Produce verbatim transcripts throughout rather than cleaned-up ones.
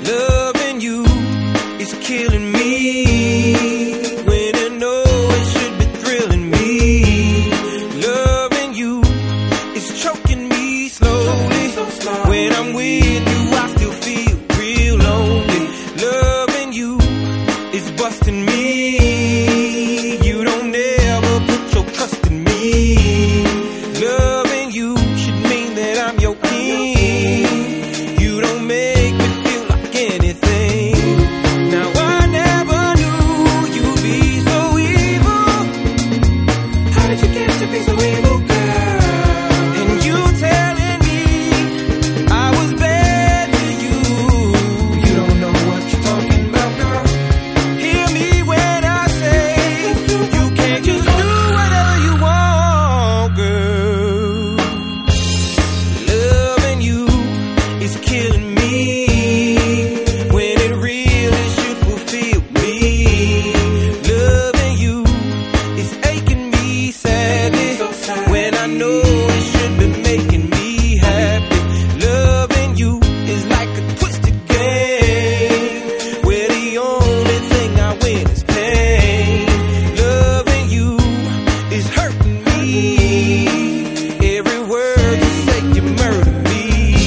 Loving you is killing me. When I know it should be thrilling me. Loving you is choking me slowly. When I'm with you, I still feel real lonely. Loving you is busting me. You don't ever put your trust in me. Loving you should mean that I'm your king. You don't make me feel like anything. Now I never knew you'd be so evil. How did you get to be so evil, girl? And you telling me I was bad to you. You don't know what you're talking about, girl. Hear me when I say you can't just do whatever you want, girl. Loving you is killing me. When it really should fulfill me. Loving you is aching me sadly. When I know it should be making me happy. Loving you is like a twisted game where the only thing I win is pain. Loving you is hurting me. Every word you say, you murder me.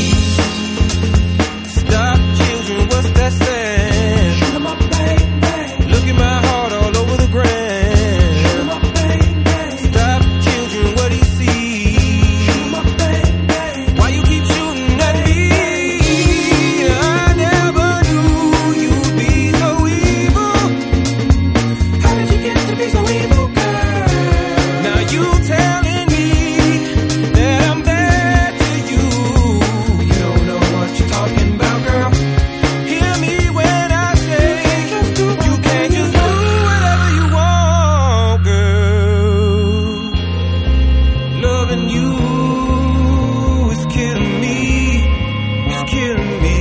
Stop, children, what's that sound? Look at my heart all over the ground. Stop, children, what do you see? Why you keep shooting at me? I never knew you'd be so evil. How did you get to be so evil, girl? Now you telling me that I'm bad to you. You don't know what you're talking about, girl. Hear me when I say you can't just do whatever you want, girl. Loving you is killing me. It's killing me.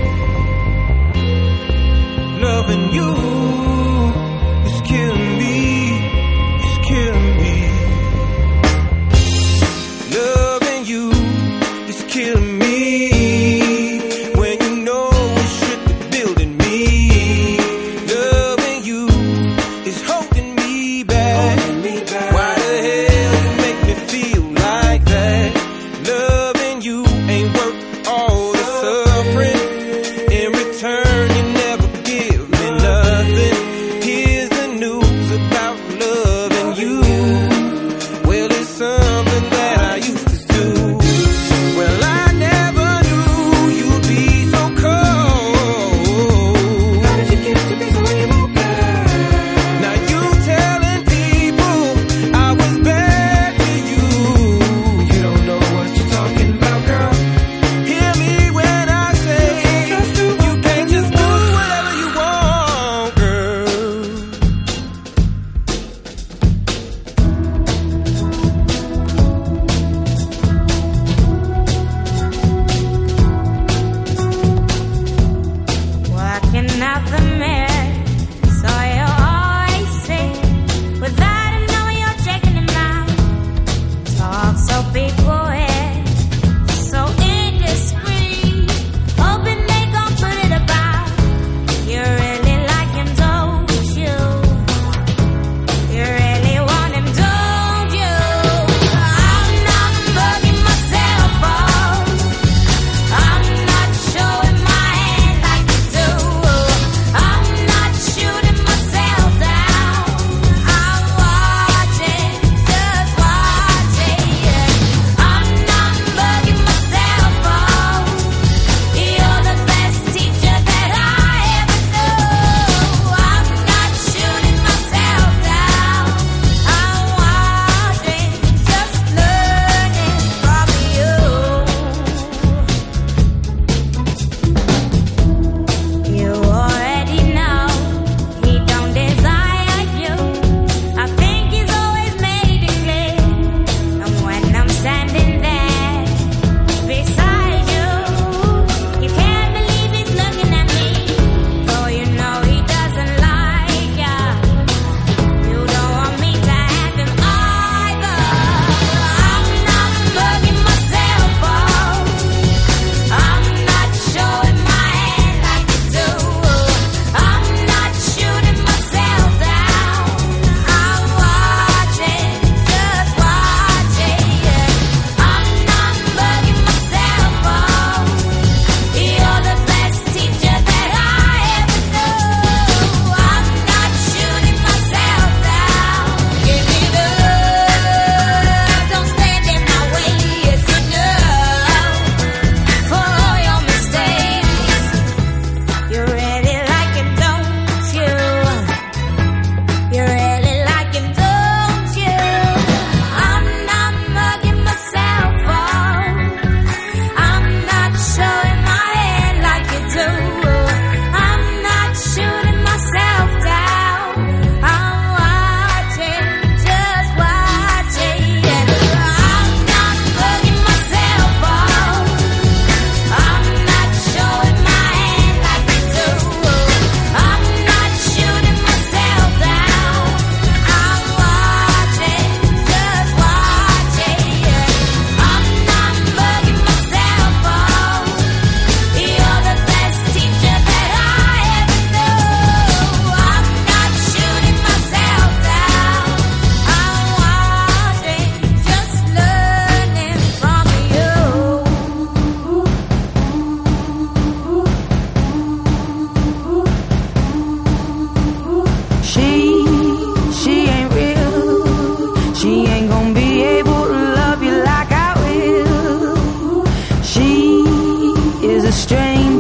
Loving you is killing me. It's killing me. Loving you is killing me. When you know it should be building me. Loving you is holding me back. Why the hell you make me feel like that? Loving you ain't worth all the suffering. In return, you never give me nothing.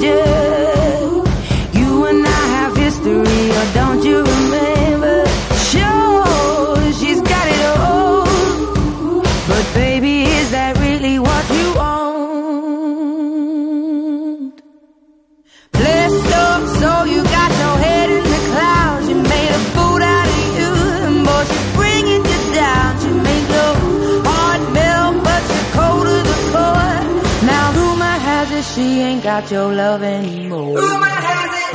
stranger. You and I have history, or don't you remember? Sure, she's got it all, but baby, is that really what you want? Bless your soul, you got your head in the clouds. You made a fool out of you, and boy, she's bringing you down. She made your heart melt, but you're cold to the core. Now rumor has it she ain't got your love anymore. Rumor has it.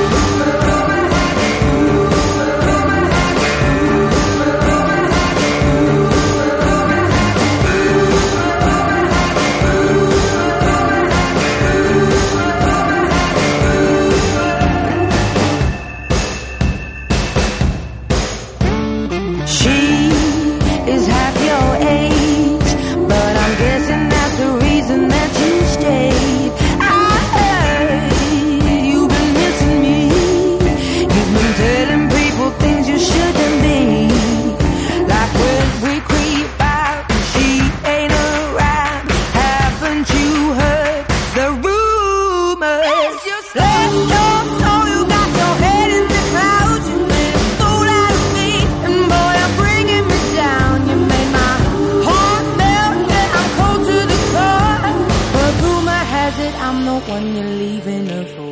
When you're leaving her for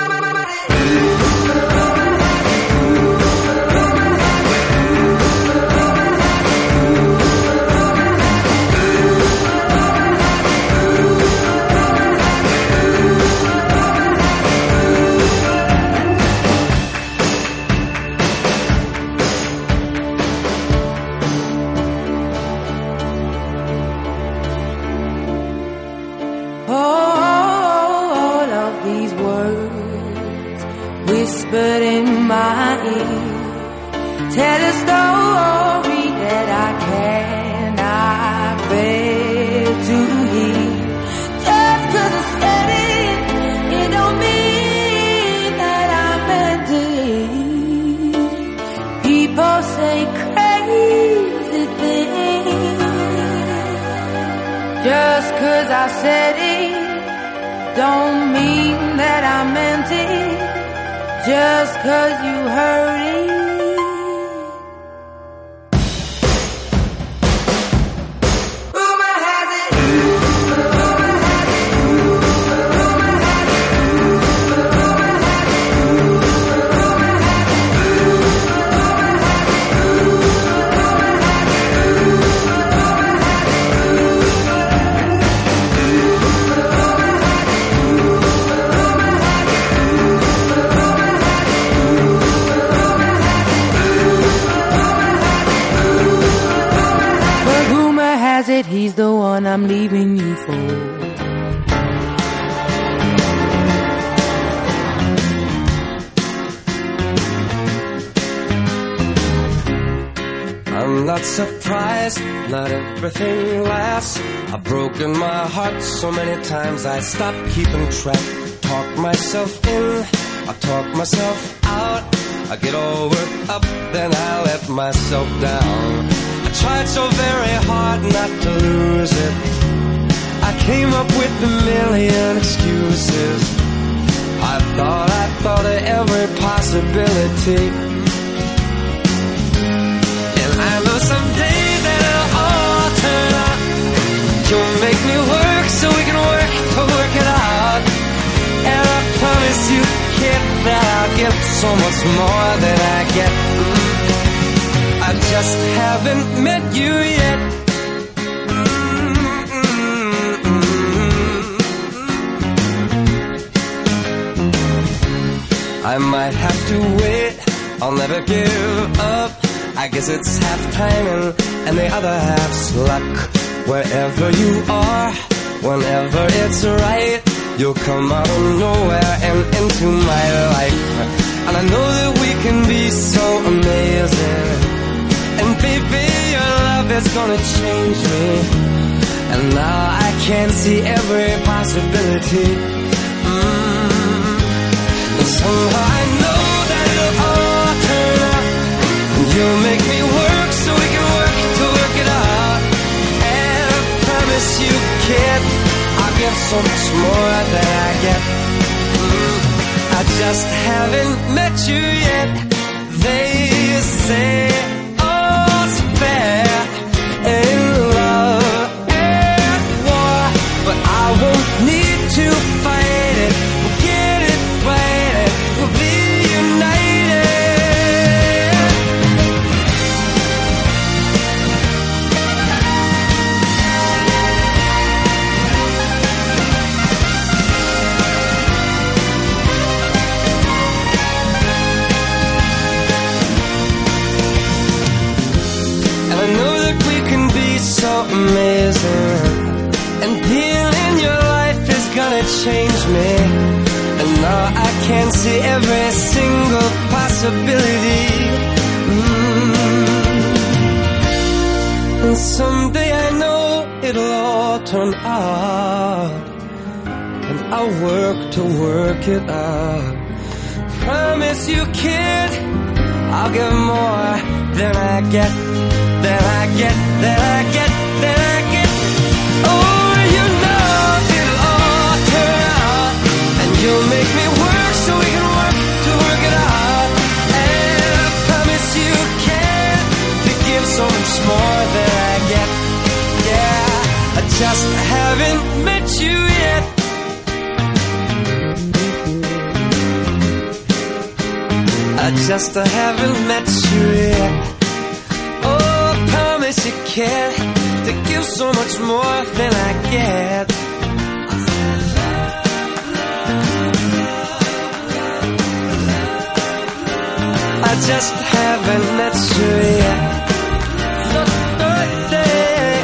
whispered in my ear. Tell a story that I cannot bear to hear. Just 'cause I said it, it don't mean that I meant it. People say crazy things. Just 'cause I said it, don't mean that I meant it. Just 'cause you heard it. Rumor has it. Rumor has it. Rumor has it. Rumor has it. Rumor has it. He's the one I'm leaving you for. I'm not surprised, not everything lasts. I've broken my heart so many times I stopped keeping track. Talk myself in, I talk myself out. I get all worked up, then I let myself down. I tried so very hard not to lose it. I came up with a million excuses. I thought, I thought of every possibility. And I know someday that it'll all turn out. You'll make me work so we can work to work it out. And I promise you, kid, that I'll get so much more than I get. I just haven't met you yet. I might have to wait, I'll never give up. I guess it's half timing and the other half's luck. Wherever you are, whenever it's right, you'll come out of nowhere and into my life. And I know that we can be so amazing. And baby, your love is gonna change me. And now I can see every possibility. mm. And somehow I know that it'll all turn out. And you'll make me work so we can work to work it out. And I promise you, kid, I'll give so much more than I get. just haven't met you yet. They say all's fair in love and war, but I won't need to fight it. We'll get it right, we'll be united. I know that we can be so amazing, and being in your life is gonna change me. And now I can see every single possibility. mm. And someday I know it'll all turn out, and I'll work to work it out. Promise you, kid, I'll give more than I get, than I get, than I get, than I get. Oh, you know it'll all turn out, and you'll make me work so we can work to work it out. And I promise you can, to give so much more than I get. Yeah, I just haven't met you yet. I just haven't met you yet. Oh, I promise you can, to give so much more than I get. I just haven't met you yet. So birthday,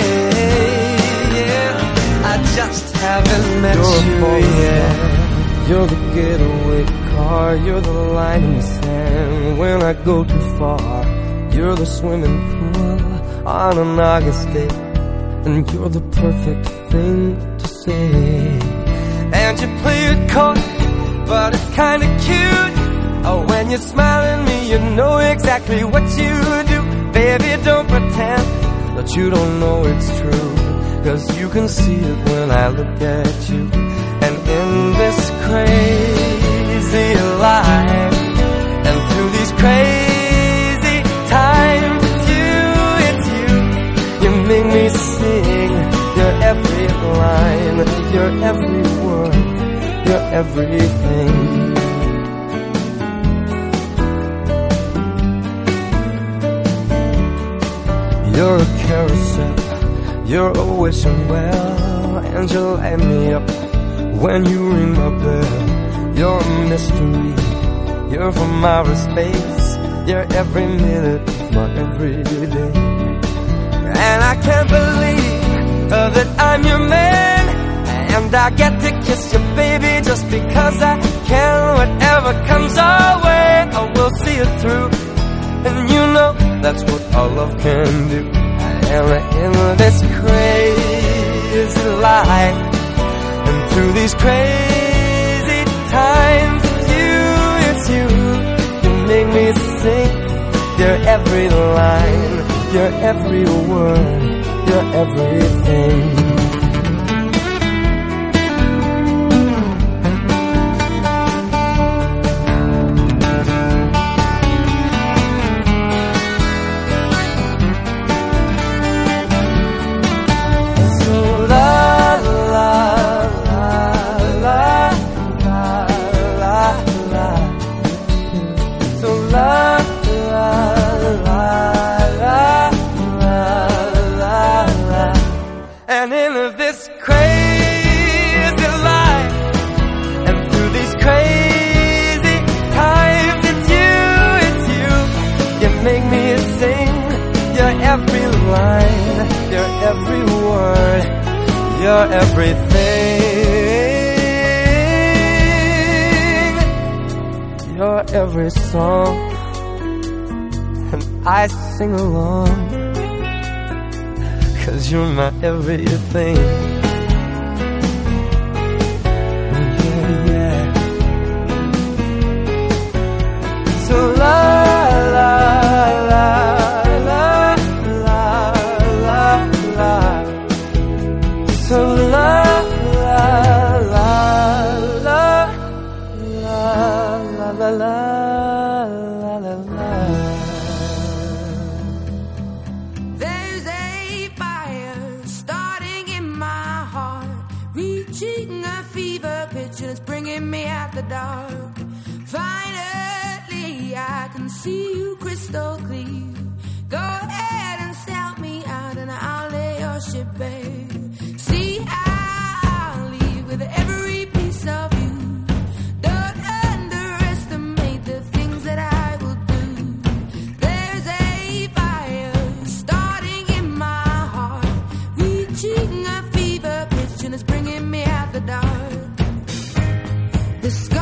yeah. I just haven't met you yet. You're the getaway car, you're the line in the sand when I go too far. You're the swimming pool on an August day, and you're the perfect thing to say. And you play it cold, but it's kinda cute. Oh, when you smile at me, you know exactly what you do. Baby, don't pretend that you don't know it's true, 'cause you can see it when I look at you. And in this crazy life, and through these crazy times, it's you, it's you. You make me sing your every line, your every word, your everything. You're a carousel, you're a wishing well, and you light me up when you ring my bell. You're a mystery, you're from outer space, you're every minute of my everyday. And I can't believe uh, that I'm your man, and I get to kiss you, baby, just because I can. Whatever comes our way, I will see it through, and you know that's what our love can do. And in this crazy life, and through these crazy times, it's you, it's you. You make me sing your every line, your every word, your everything. And in this crazy life, and through these crazy times, it's you, it's you. You make me sing your every line, your every word, your everything, your every song, and I sing along. 'Cause you're my everything. Yeah, yeah. So la la la la la la la. So la la la la la. out the dark. Finally, I can see you crystal clear. Go ahead and sell me out and I'll lay your ship bare. See, I'll leave with every piece of you. Don't underestimate the things that I will do. There's a fire starting in my heart, reaching a fever pitch and it's bringing me out the dark. The sky